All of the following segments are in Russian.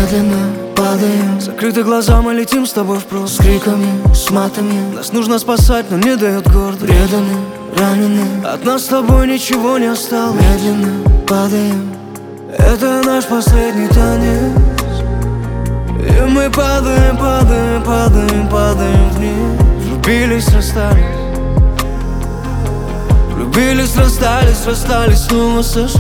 медленно падаем. Закрыты глаза, мы летим с тобой в прошлое. С криками, с матами. Нас нужно спасать, но не дает гордость. Преданы, ранены. От нас с тобой ничего не осталось. Медленно падаем. Это наш последний танец. И мы падаем, падаем, падаем, падаем вниз. Влюбились, расстались. Влюбились, расстались, расстались, снова сошлись.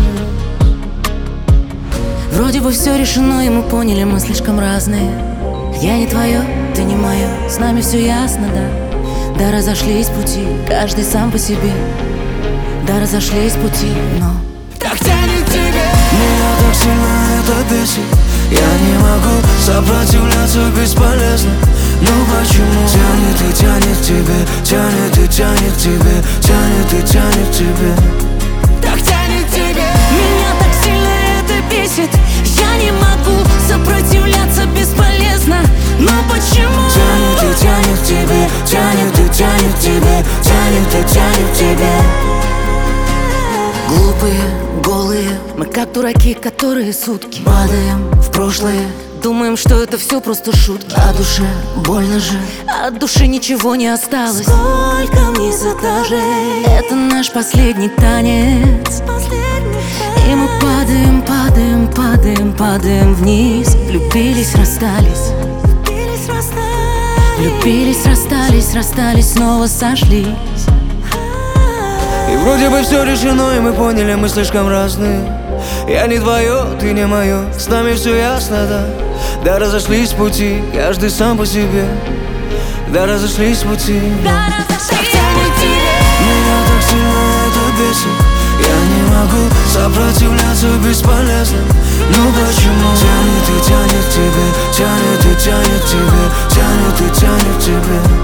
Вроде бы все решено, и мы поняли, мы слишком разные. Я не твое, ты не мое, с нами все ясно, да. Да, разошлись пути, каждый сам по себе. Да, разошлись пути, но так тянет к тебе. Меня так сильно это бесит. Я не могу сопротивляться, бесполезно. Ну почему? Тянет и тянет к тебе, тянет и тянет к тебе, тянет и тянет к тебе. Так тянет к тебе. меня так сильно это бесит. Я не могу сопротивляться, бесполезно. Но почему? Тянет и тянет к тебе, тянет и тянет к тебе, тянет и тянет к тебе. Глупые, голые, мы как дураки, которые сутки падаем в прошлое. Думаем, что это все просто шутки. А душе больно же, от души ничего не осталось. Сколько вниз этажей. Это наш последний танец. И мы падаем, падаем, падаем, падаем вниз. Влюбились, расстались. Влюбились, расстались, расстались, снова сошлись. И вроде бы все решено, и мы поняли, мы слишком разные. Я не твое, ты не мое, с нами все ясно, да. Да, разошлись пути, каждый сам по себе. Да, разошлись пути. Так тянет к тебе. Меня так сильно это бесит. Я не могу сопротивляться, бесполезно. Ну почему? Тянет и тянет к тебе, тянет и тянет к тебе, тянет и тянет к тебе.